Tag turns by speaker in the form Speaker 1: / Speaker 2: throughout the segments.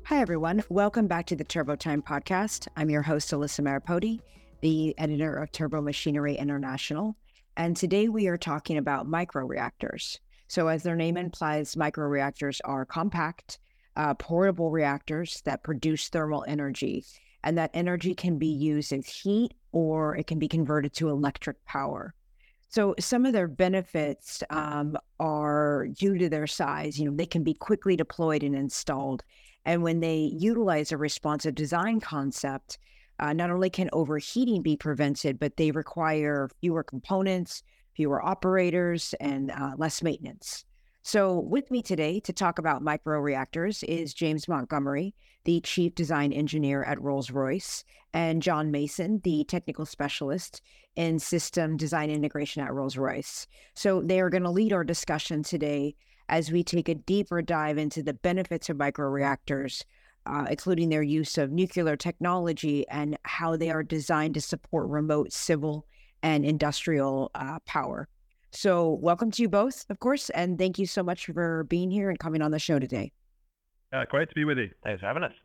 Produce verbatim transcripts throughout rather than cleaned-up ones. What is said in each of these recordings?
Speaker 1: Hi, everyone. Welcome back to the Turbo Time podcast. I'm your host, Alyssa Maripodi, the editor of Turbo Machinery International. And today we are talking about microreactors. So as their name implies, microreactors are compact, uh, portable reactors that produce thermal energy. And that energy can be used as heat or it can be converted to electric power. So some of their benefits um, are due to their size. You know, they can be quickly deployed and installed. And when they utilize a responsive design concept, uh, not only can overheating be prevented, but they require fewer components, fewer operators, and uh, less maintenance. So with me today to talk about microreactors is James Montgomery, the Chief Design Engineer at Rolls-Royce, and John Mason, the Technical Specialist in System Design Integration at Rolls-Royce. So they are going to lead our discussion today as we take a deeper dive into the benefits of microreactors, uh, including their use of nuclear technology and how they are designed to support remote civil and industrial uh, power. So welcome to you both, of course, and thank you so much for being here and coming on the show today.
Speaker 2: Uh, great to be with you.
Speaker 3: Thanks for having us.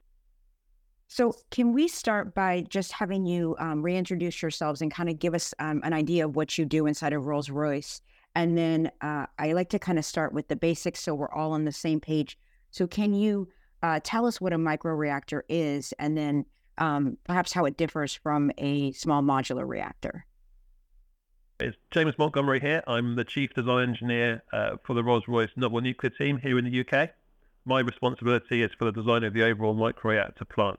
Speaker 1: So can we start by just having you um, reintroduce yourselves and kind of give us um, an idea of what you do inside of Rolls-Royce? And then uh, I like to kind of start with the basics so we're all on the same page. So can you uh, tell us what a microreactor is and then um, perhaps how it differs from a small modular reactor?
Speaker 2: It's James Montgomery here. I'm the Chief Design Engineer uh, for the Rolls-Royce Novel Nuclear team here in the U K. My responsibility is for the design of the overall microreactor plant.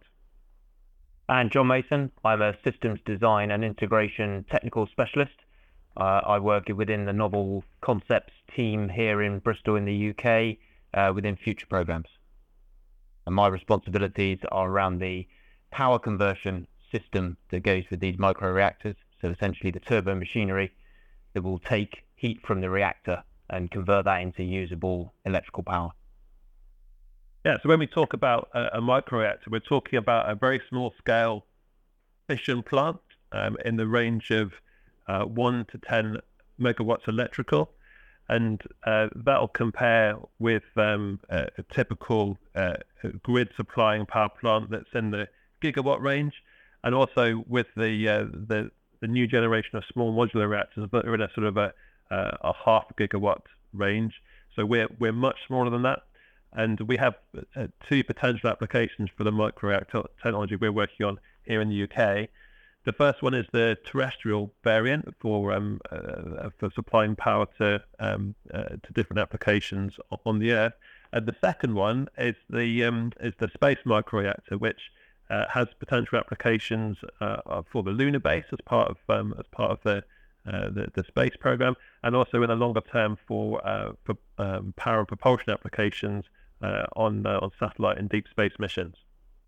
Speaker 3: And John Mason, I'm a Systems Design and Integration Technical Specialist. Uh, I work within the Novel Concepts team here in Bristol in the U K uh, within future programs. And my responsibilities are around the power conversion system that goes with these microreactors. So essentially the turbo machinery that will take heat from the reactor and convert that into usable electrical power.
Speaker 2: Yeah, so when we talk about a, a microreactor, we're talking about a very small scale fission plant um, in the range of uh, one to ten megawatts electrical. And uh, that'll compare with um, a, a typical uh, grid supplying power plant that's in the gigawatt range, and also with the uh, the the new generation of small modular reactors that are in a sort of a, uh, a half gigawatt range. So we're we're much smaller than that, and we have uh, two potential applications for the microreactor technology we're working on here in the U K. The first one is the terrestrial variant for um, uh, for supplying power to um, uh, to different applications on the Earth, and the second one is the um, is the space microreactor, which Uh, has potential applications uh, for the lunar base as part of um, as part of the, uh, the the space program, and also in the longer term for uh, for um, power and propulsion applications uh, on uh, on satellite and deep space missions.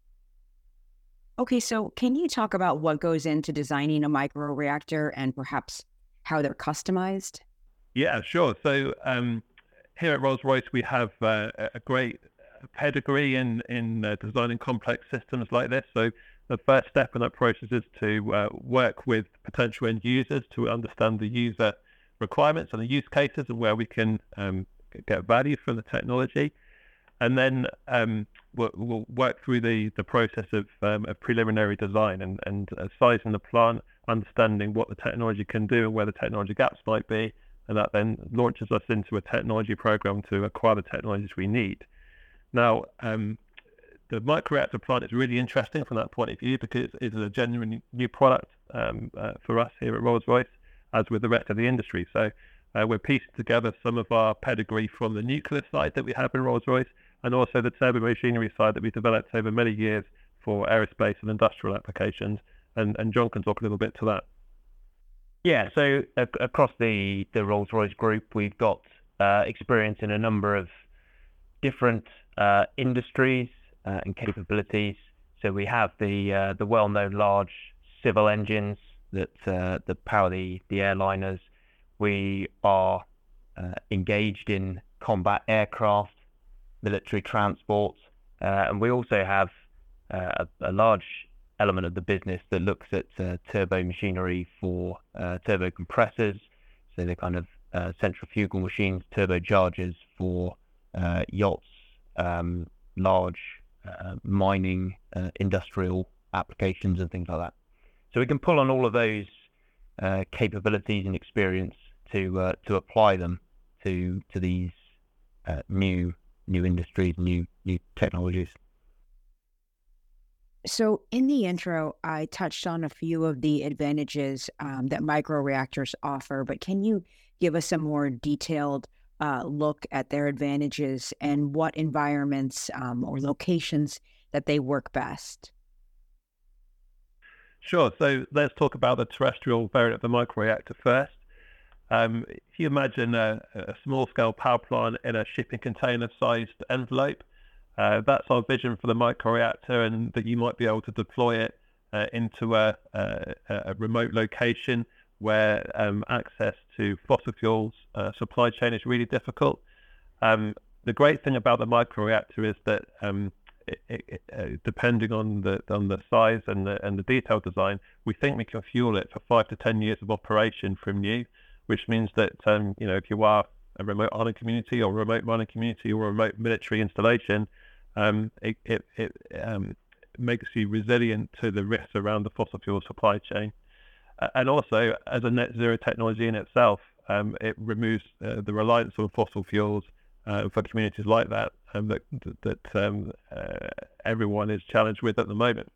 Speaker 1: Okay, so can you talk about what goes into designing a microreactor and perhaps how they're customized?
Speaker 2: Yeah, sure. So um, here at Rolls-Royce, we have uh, a great pedigree in in uh, designing complex systems like this. So the first step in that process is to uh, work with potential end users to understand the user requirements and the use cases and where we can um, get value from the technology. And then um, we'll, we'll work through the the process of, um, of preliminary design and, and uh, sizing the plant, understanding what the technology can do and where the technology gaps might be. And that then launches us into a technology program to acquire the technologies we need. Now, um, the microreactor plant is really interesting from that point of view because it's a genuine new product um, uh, for us here at Rolls-Royce, as with the rest of the industry. So uh, we're piecing together some of our pedigree from the nuclear side that we have in Rolls-Royce, and also the turbo machinery side that we developed over many years for aerospace and industrial applications. And, and John can talk a little bit to that.
Speaker 3: Yeah, so uh, across the, the Rolls-Royce group, we've got uh, experience in a number of different uh, industries uh, and capabilities. So we have the uh, the well-known large civil engines that uh, that power the, the airliners. We are uh, engaged in combat aircraft, military transport, uh, and we also have uh, a, a large element of the business that looks at uh, turbo machinery for uh, turbo compressors, so the kind of uh, centrifugal machines, turbochargers for uh, yachts, um, large uh, mining, uh, industrial applications and things like that. So we can pull on all of those uh, capabilities and experience to uh, to apply them to to these uh, new new industries, new new technologies.
Speaker 1: So, in the intro, I touched on a few of the advantages um, that microreactors offer, but can you give us a more detailed uh, look at their advantages and what environments um, or locations that they work best?
Speaker 2: Sure. So let's talk about the terrestrial variant of the microreactor first. Um, if you imagine a, a small-scale power plant in a shipping container-sized envelope, uh, that's our vision for the microreactor, and that you might be able to deploy it uh, into a, a, a remote location where um, access to fossil fuels uh, supply chain is really difficult. Um, the great thing about the microreactor is that um, it, it, it, uh, depending on the on the size and the and the detailed design, we think we can fuel it for five to ten years of operation from new, which means that um, you know, if you are a remote island community or a remote mining community or a remote military installation, um, it it, it um, makes you resilient to the risks around the fossil fuel supply chain. Uh, and also, as a net zero technology in itself, um, it removes uh, the reliance on fossil fuels uh, for communities like that, um, that that um, uh, everyone is challenged with at the moment.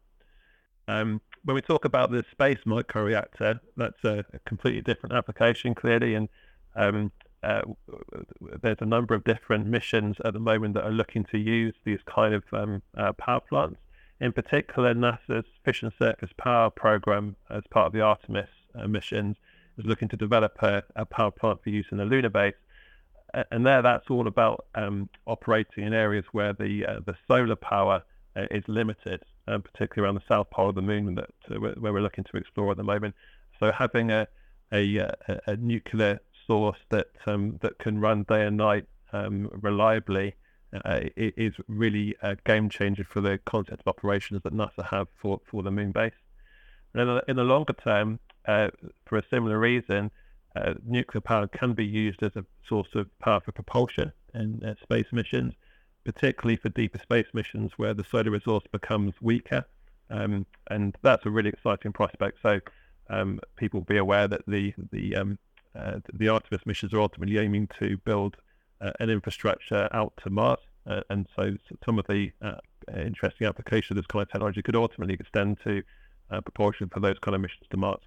Speaker 2: Um, when we talk about the space microreactor, that's a, a completely different application, clearly, and um, uh, there's a number of different missions at the moment that are looking to use these kind of um, uh, power plants. In particular, NASA's Fission Surface Power Program, as part of the Artemis uh, missions, is looking to develop a, a power plant for use in the lunar base. Uh, and there, that's all about um, operating in areas where the uh, the solar power uh, is limited, um, particularly around the south pole of the moon, that uh, where we're looking to explore at the moment. So having a a, a, a nuclear source that um, that can run day and night um, reliably Uh, it is really a game changer for the concept of operations that NASA have for, for the moon base. And in the, in the longer term, uh, for a similar reason, uh, nuclear power can be used as a source of power for propulsion in uh, space missions, particularly for deeper space missions where the solar resource becomes weaker. Um, and that's a really exciting prospect. So um, people be aware that the the um, uh, the Artemis missions are ultimately aiming to build Uh, an infrastructure out to Mars, uh, and so some of the uh, interesting application of this kind of technology could ultimately extend to uh, propulsion for those kind of missions to Mars.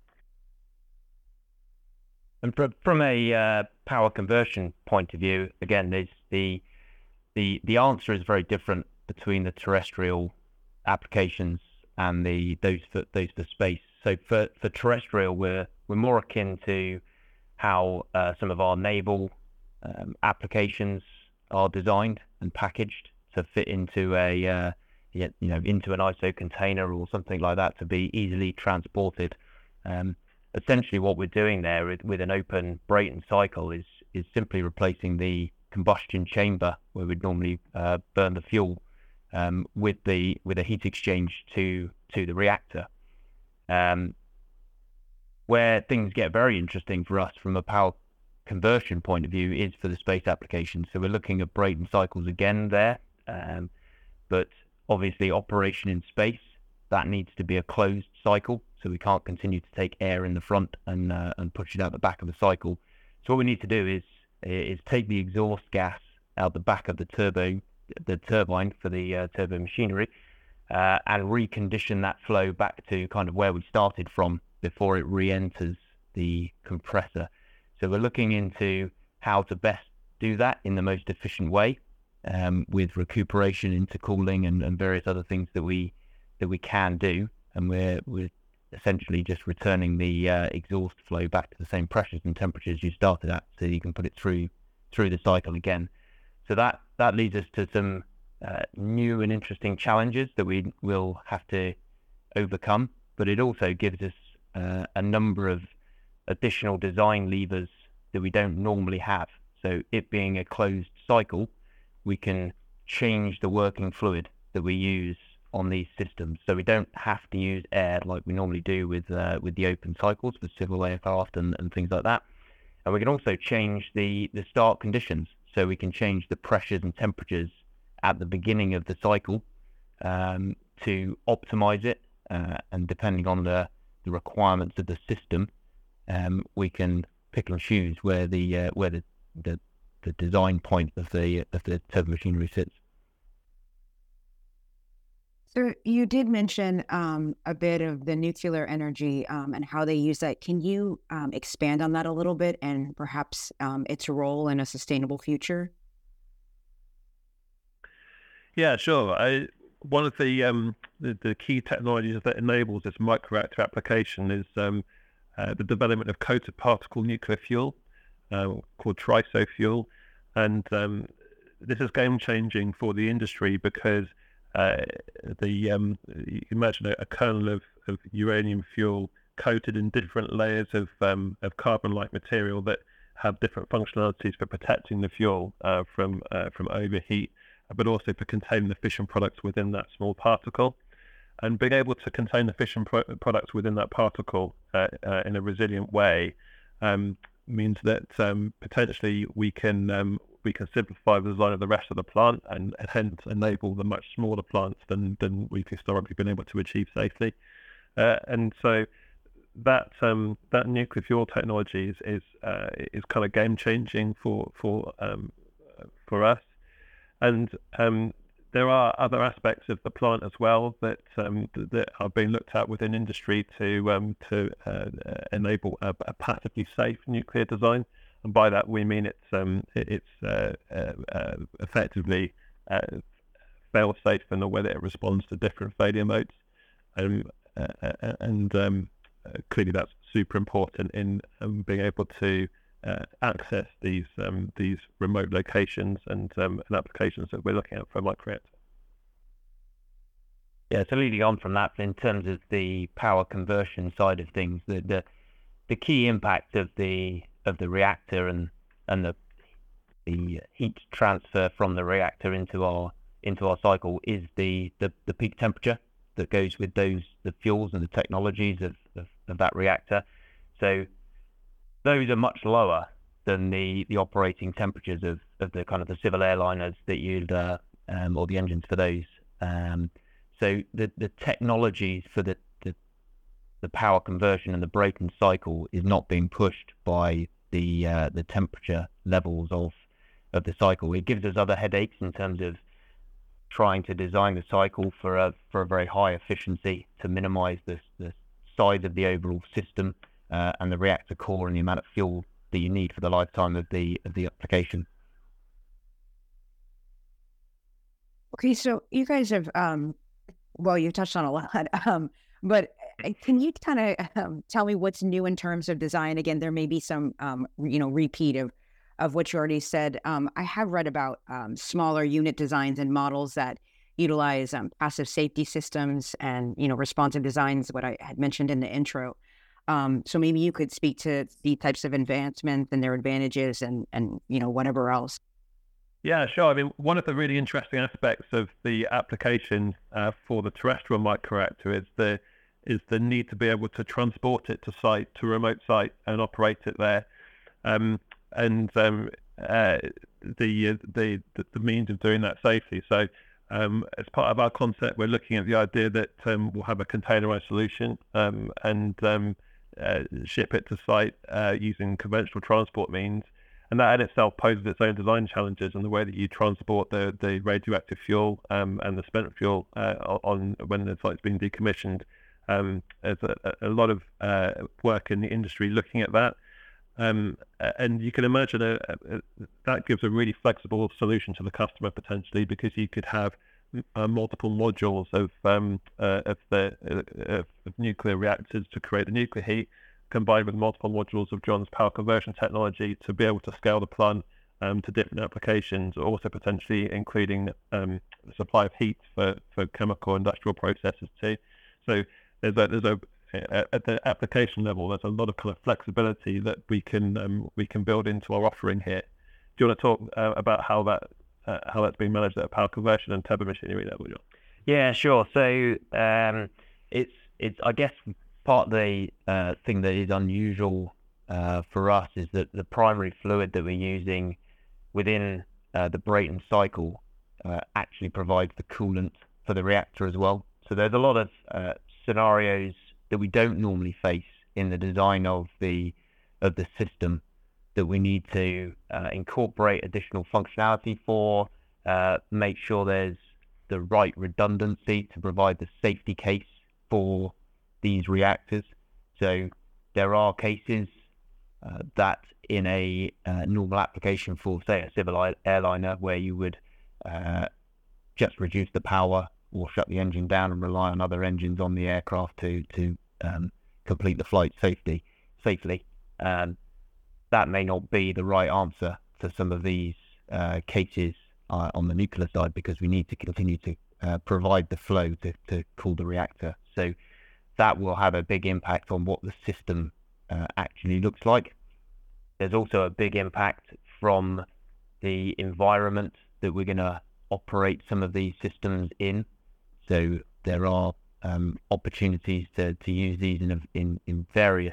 Speaker 3: And from, from a uh, power conversion point of view, again, there's the the the answer is very different between the terrestrial applications and the those for those for space. So for for terrestrial, we're we're more akin to how uh, some of our naval Um, applications are designed and packaged to fit into a uh, you know into an I S O container or something like that to be easily transported. Um, essentially, what we're doing there with, with an open Brayton cycle is is simply replacing the combustion chamber where we'd normally uh, burn the fuel um, with the with a heat exchange to to the reactor. Um, where things get very interesting for us from a power conversion point of view is for the space application. So we're looking at Brayton cycles again there, um, but obviously operation in space, that needs to be a closed cycle, so we can't continue to take air in the front and uh, and push it out the back of the cycle. So what we need to do is is take the exhaust gas out the back of the turbo, the turbine for the uh, turbo machinery, uh, and recondition that flow back to kind of where we started from before it re-enters the compressor. So we're looking into how to best do that in the most efficient way, um, with recuperation, intercooling, and, and various other things that we that we can do. And we're we're essentially just returning the uh, exhaust flow back to the same pressures and temperatures you started at, so you can put it through through the cycle again. So that that leads us to some uh, new and interesting challenges that we will have to overcome. But it also gives us uh, a number of additional design levers that we don't normally have. So it being a closed cycle, we can change the working fluid that we use on these systems. So we don't have to use air like we normally do with uh, with the open cycles for civil aircraft and, and things like that. And we can also change the, the start conditions. So we can change the pressures and temperatures at the beginning of the cycle um, to optimize it, uh, and depending on the, the requirements of the system, um, we can pick and choose where the uh, where the, the the design point of the of the turbomachinery sits.
Speaker 1: So you did mention um, a bit of the nuclear energy um, and how they use that. Can you um, expand on that a little bit and perhaps um, its role in a sustainable future?
Speaker 2: Yeah, sure. I, one of the, um, the the key technologies that enables this microreactor application is um, uh, the development of coated particle nuclear fuel, uh, called TRISO fuel, and um, this is game changing for the industry because uh, the um, you can imagine a, a kernel of, of uranium fuel coated in different layers of um, of carbon-like material that have different functionalities for protecting the fuel uh, from uh, from overheat, but also for containing the fission products within that small particle. And being able to contain the fission pro- products within that particle uh, uh, in a resilient way um, means that um, potentially we can um, we can simplify the design of the rest of the plant and, and hence enable the much smaller plants than than we've historically been able to achieve safely. Uh, and so that um, that nuclear fuel technology is is, uh, is kind of game changing for for um, for us. And um, there are other aspects of the plant as well that um, th- that are being looked at within industry to um, to uh, enable a, a passively safe nuclear design. And by that we mean it's um, it, it's uh, uh, uh, effectively uh, fail safe in the way that it responds to different failure modes. Um, uh, and um, uh, clearly that's super important in um, being able to Uh, access these um, these remote locations and um, and applications that we're looking at for microreactor.
Speaker 3: Yeah, so leading on from that, in terms of the power conversion side of things, the the, the key impact of the of the reactor and and the the heat transfer from the reactor into our into our cycle is the the, the peak temperature that goes with those the fuels and the technologies of, of, of that reactor. So those are much lower than the, the operating temperatures of, of the kind of the civil airliners that you'd uh, um, or the engines for those. Um, so the, the technologies for the, the the power conversion and the Brayton cycle is not being pushed by the uh, the temperature levels of of the cycle. It gives us other headaches in terms of trying to design the cycle for a for a very high efficiency to minimise the the size of the overall system. Uh, and the reactor core and the amount of fuel that you need for the lifetime of the of the application.
Speaker 1: Okay, so you guys have, um, well, you touched on a lot, um, but can you kind of um, tell me what's new in terms of design? Again, there may be some, um, you know, repeat of, of what you already said. Um, I have read about um, smaller unit designs and models that utilize um, passive safety systems and, you know, responsive designs, what I had mentioned in the intro. Um, so maybe you could speak to the types of advancements and their advantages and, and, you know, whatever else.
Speaker 2: Yeah, sure. I mean, one of the really interesting aspects of the application uh, for the terrestrial microreactor is the is the need to be able to transport it to site, to remote site, and operate it there. Um, and um, uh, the, the the means of doing that safely. So um, as part of our concept, we're looking at the idea that um, we'll have a containerized solution um, and um, Uh, ship it to site uh, using conventional transport means, and that in itself poses its own design challenges in the way that you transport the, the radioactive fuel um, and the spent fuel uh, on when the site's been decommissioned. Um, there's a, a lot of uh, work in the industry looking at that, um, and you can imagine a, a, that gives a really flexible solution to the customer potentially, because you could have Uh, multiple modules of um, uh, of the uh, of nuclear reactors to create the nuclear heat, combined with multiple modules of John's power conversion technology to be able to scale the plant um, to different applications, also potentially including um, the supply of heat for, for chemical industrial processes too. So there's a there's a at the application level, there's a lot of kind of flexibility that we can um, we can build into our offering here. Do you want to talk uh, about how that Uh, how that's being managed at a power conversion and turbomachinery level, John?
Speaker 3: Yeah, sure. So um, it's it's I guess part of the uh, thing that is unusual uh, for us is that the primary fluid that we're using within uh, the Brayton cycle uh, actually provides the coolant for the reactor as well. So there's a lot of uh, scenarios that we don't normally face in the design of the of the system that we need to uh, incorporate additional functionality for, uh, make sure there's the right redundancy to provide the safety case for these reactors. So there are cases uh, that in a uh, normal application for, say, a civil airliner, where you would uh, just reduce the power or shut the engine down and rely on other engines on the aircraft to to um, complete the flight safety safely. Um, that may not be the right answer for some of these uh, cases uh, on the nuclear side, because we need to continue to uh, provide the flow to, to cool the reactor. So that will have a big impact on what the system uh, actually looks like. There's also a big impact from the environment that we're going to operate some of these systems in. So there are um, opportunities to, to use these in, a, in, in various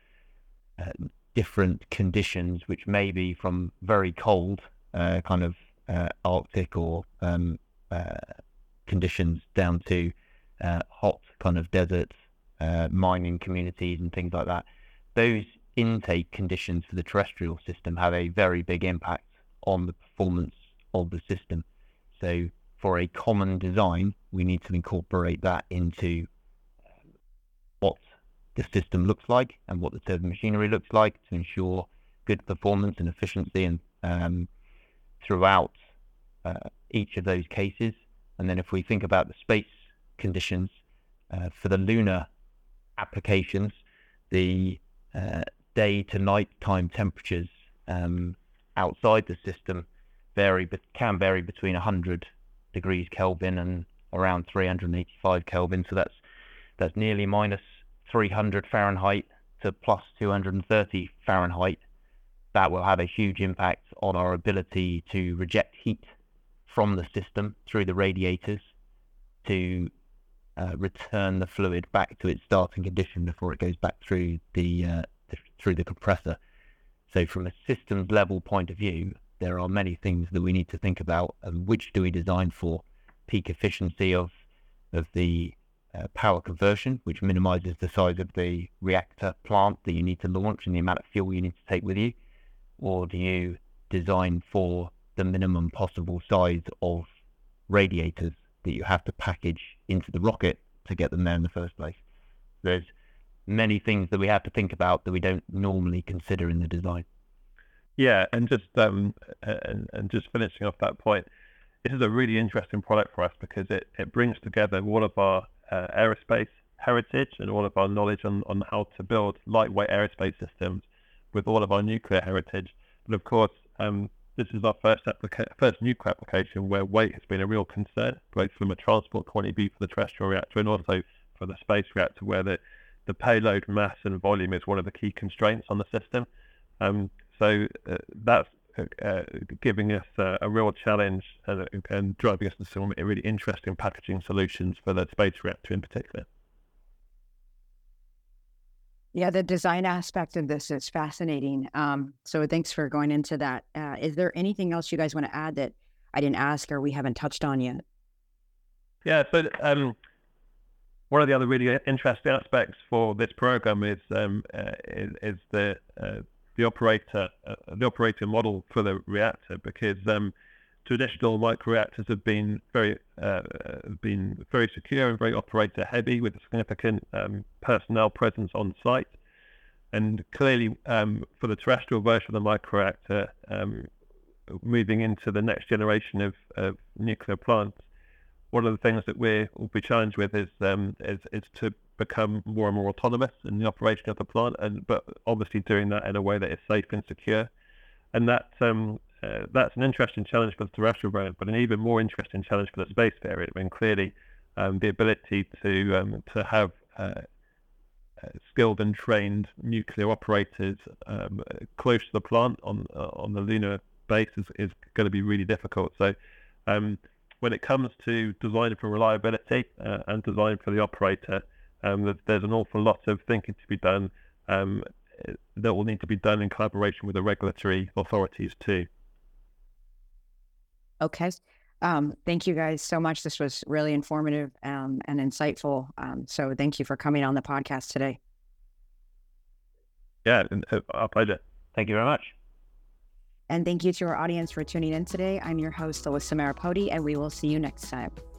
Speaker 3: uh, different conditions, which may be from very cold, uh, kind of uh, Arctic or um, uh, conditions, down to uh, hot kind of deserts, uh, mining communities and things like that. Those intake conditions for the terrestrial system have a very big impact on the performance of the system. So for a common design, we need to incorporate that into um, what the system looks like and what the turbomachinery looks like to ensure good performance and efficiency and um, throughout uh, each of those cases. And then if we think about the space conditions uh, for the lunar applications, the uh, day to night time temperatures um, outside the system vary, but can vary between one hundred degrees Kelvin and around three hundred eighty-five Kelvin. So that's that's nearly minus three hundred Fahrenheit to plus two hundred thirty Fahrenheit. That will have a huge impact on our ability to reject heat from the system through the radiators to uh, return the fluid back to its starting condition before it goes back through the, uh, the through the compressor. So from a systems level point of view, there are many things that we need to think about, and which do we design for peak efficiency of of the uh, power conversion, which minimizes the size of the reactor plant that you need to launch and the amount of fuel you need to take with you, or do you design for the minimum possible size of radiators that you have to package into the rocket to get them there in the first place? There's many things that we have to think about that we don't normally consider in the design.
Speaker 2: Yeah, and just um, and, and just finishing off that point, this is a really interesting product for us because it, it brings together all of our uh, aerospace heritage and all of our knowledge on, on how to build lightweight aerospace systems with all of our nuclear heritage. But of course, um, this is our first applica- first nuclear application where weight has been a real concern, both from a transport point of view for the terrestrial reactor and also for the space reactor, where the, the payload mass and volume is one of the key constraints on the system. Um, so uh, that's uh, giving us uh, a real challenge and, and driving us to some really interesting packaging solutions for the space reactor in particular.
Speaker 1: Yeah, the design aspect of this is fascinating. Um, so thanks for going into that. Uh, is there anything else you guys want to add that I didn't ask or we haven't touched on yet?
Speaker 2: Yeah, so um, one of the other really interesting aspects for this program is um, uh, is, is the uh, the operator uh, the operating model for the reactor, because um, traditional microreactors have been very uh, been very secure and very operator heavy, with a significant um, personnel presence on site. And clearly, um, for the terrestrial version of the microreactor, um, moving into the next generation of, of nuclear plants, one of the things that we will be challenged with is um, is is to become more and more autonomous in the operation of the plant, and but obviously doing that in a way that is safe and secure. And that um, uh, that's an interesting challenge for the terrestrial variant, but an even more interesting challenge for the space variant. I mean, clearly, um, the ability to um, to have uh, uh, skilled and trained nuclear operators um, close to the plant on uh, on the lunar base is, is going to be really difficult. So, um, when it comes to design for reliability uh, and design for the operator, um, there's an awful lot of thinking to be done um, that will need to be done in collaboration with the regulatory authorities too.
Speaker 1: Okay. Um, thank you guys so much. This was really informative um, and insightful. Um, so thank you for coming on the podcast today.
Speaker 2: Yeah, our pleasure.
Speaker 3: Thank you very much.
Speaker 1: And thank you to our audience for tuning in today. I'm your host, Alyssa Maripodi, and we will see you next time.